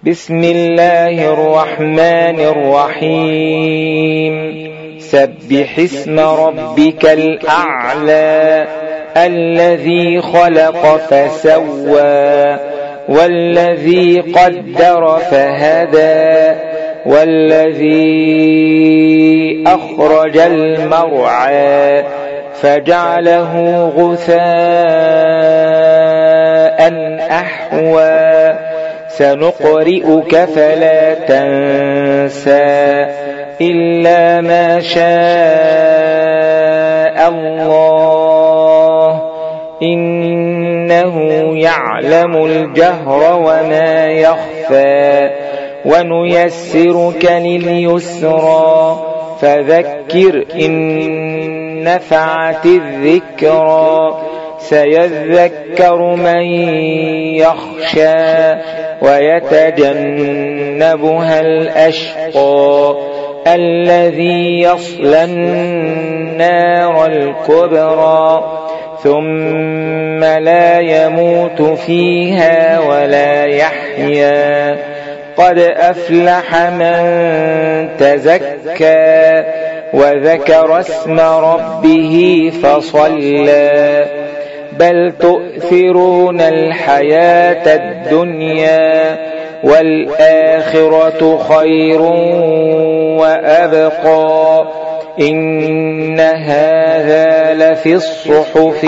بسم الله الرحمن الرحيم سبح اسم ربك الأعلى الذي خلق فسوى والذي قدر فهدى والذي أخرج المرعى فجعله غثاء أحوى سنقرئك فلا تنسى إلا ما شاء الله إنه يعلم الجهر وما يخفى ونيسرك لليسرى فذكر إن نفعت الذكرى سيذكر من يخشى ويتجنبها الأشقى الذي يصلى النار الكبرى ثم لا يموت فيها ولا يحيا قد أفلح من تزكى وذكر اسم ربه فصلى بل تؤثرون الحياة الدنيا والآخرة خير وأبقى إن هذا لفي الصحف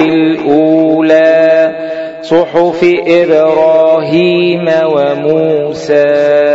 الأولى صحف إبراهيم وموسى.